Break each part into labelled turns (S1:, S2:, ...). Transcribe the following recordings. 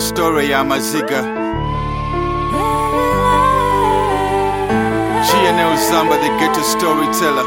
S1: story ya maziga GNL Zamba, the ghetto storyteller.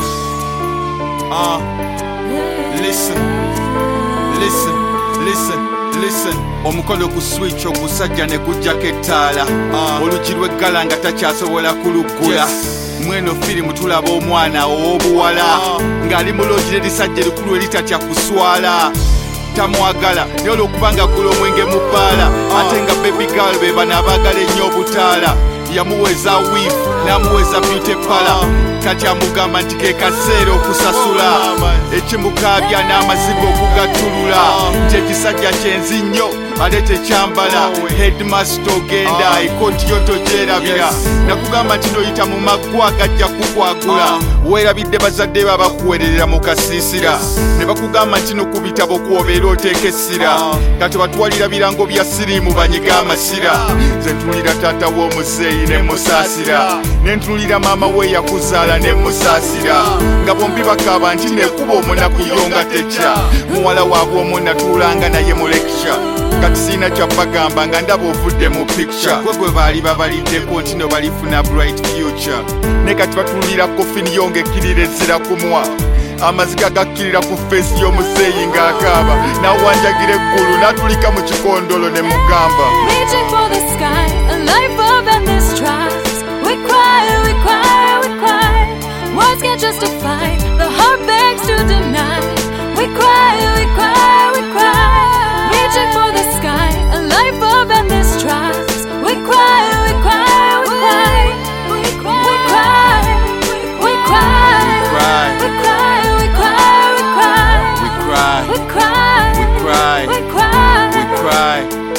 S1: Listen. Omukolo ku switch ogusajja ne gujjako ettaala olugi lw'eggala nga takyasobola kulugula. Mweno firimu tulaba omwana ow'obuwala ng'ali mu loogi erisajja erikulu eritatya kuswala. Tamwagala naye olw'okubanga gula omwenge mu bbaala ate nga baby girl be bano abaagala ennyo obutaala. Yamuweza weave n'amuweza beauty parlor kati amugamba nti ke kaseera okusasula. Ekimukaabya n'amaziga okugattulula nti ekisajja kyenzi nnyo ate tekyambala. Headmaster ogenda ekooti yo togyerabira. Nakugamba nti noyita mu maggwa gajja kukwagula. Weerabidde bazadde babakuweerera mu kasiisira ne bakugamba nti no ku bitabo kwobeera oteeka essira. Kati batwalira birango bya siriimu banyiga amasira. Nze ntunulira taata w'omuzeeyi ne musaasira, ne ntunulira maama we yakuzaala ne musaasira. Nga bombi bakaaba nti nekuba omunaku yonga tekya. Muwala waabwe omunatuulanga naye mu lecture. Kati siina kyabagamba nga ndaba ovudde mu picture. Gwe baali babaliddeko nti no balifuna bright future. Ne kati batunulira kofini yonga ekkirira ezzira kumwa. Amaziga gakkirira ku feesi y'omuzeeyi ng'akaaba. N'awanjagira eggulu n'atulika mu kikondolo ne mugamba
S2: reaching for the sky, a life of endless trials. We cry, we cry, we cry. Words can't justify, the heart begs to deny. We cry, we cry, we cry. Reaching for the sky, a life of endless trials. We cry, we cry, we cry. We cry, we cry, we cry. We cry, we cry, we cry.
S1: we cry,
S2: We cry,
S1: we cry,
S2: we cry.
S1: we cry.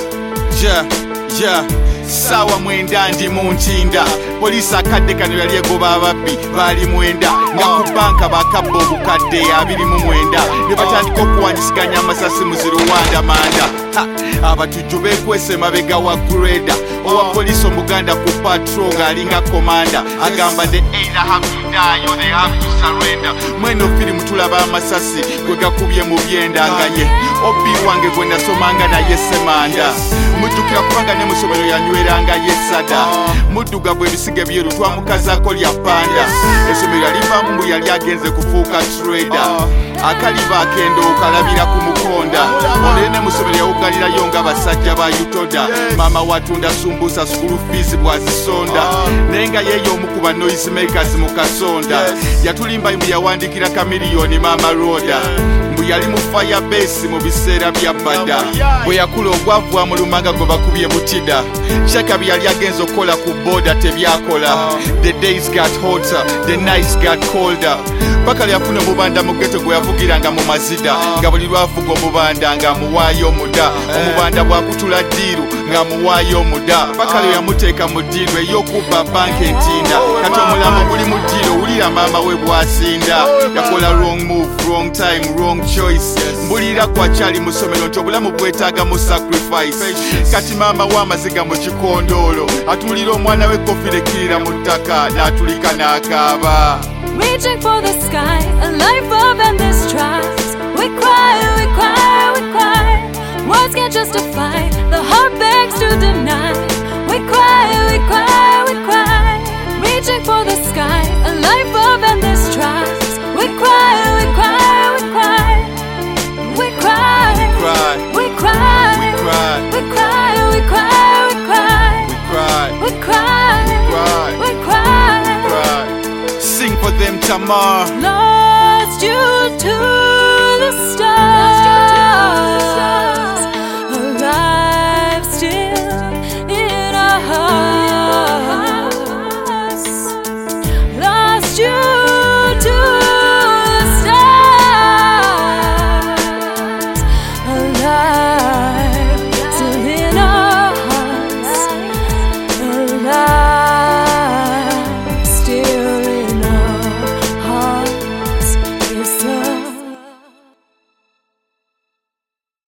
S1: Sawa mwenda ndi mu ntinda. Poliisi akadde kano yali egoba ababbi baali mwenda nga ku banka bakabba obukadde 29 ne batandika okuwanyisiganya amasasi mu ziruwanda manda. Abatujju beekwese mabega wa greda owa poliisi omuganda ku patrol ng'alinga komanda agamba the either have to die or they have to surrender. Mweno firimu tulaba amasasi gwe gakubye mu byendanganye. Obbi wange gwe nasomanga naye semanda. Mujjukira kubanga ne mu ssomero yanyweranga yesada. Muddugavu ebisige byeru twamukazaako lya panda. Essomero yalivaamu mbu yali agenze kufuuka trader. Akaliba akendo okalabira ku mukonda. Olere ne mu ssomero yawugalirayo ng'abasajja ba Utoda. Maama watunda sumbusa school fees bwazisonda. Naye nga yeeyo omu ku ba noise makers mu Kasonda. Yatulimba mbu yawandikira kamiliyoni Maama Roda. Mbu yali mu firebase mu biseera bya bada. Bwe yakula ogwavu amulumanga gwe bakubye butida. Shakabi yali agenza okukola ku boda tebyakola. The days got hotter, the nights got colder. Bakali yafuna omubanda mu ghetto gwe yavugiranga mu mazida. Nga buli lwavuga omubanda ng'amuwaayo omuda. Omubanda bw'akutula ddiiru ng'amuwaayo omuda. Bakali yamuteeka mu ddiiru ey'okubba banka entinda. Kati omulambo guli mu ddiiru owulira maama we bw'asinda. Yakola wrong move, wrong time, wrong choice. Mbulira kwakyali mu ssomero nti obulamu bwetaaga mu sacrifice. Kati maama w'amaziga mu kikondolo atulira omwana we kofira ekkirira mu ttaka n'atulika n'akaaba.
S2: Reaching for the sky, a life of endless trials. We cry, we cry, we cry. Words can't justify, the heart begs to deny. We cry, we cry, we cry. Reaching for the sky, a life of endless trials. We cry, we cry, we cry. We cry,
S1: We cry,
S2: we cry,
S1: we cry,
S2: we cry, we cry, we cry.
S1: we cry,
S2: We cry,
S1: cry,
S2: we cry.
S1: cry. Sing for them, Tamar.
S2: Lost you to the stars.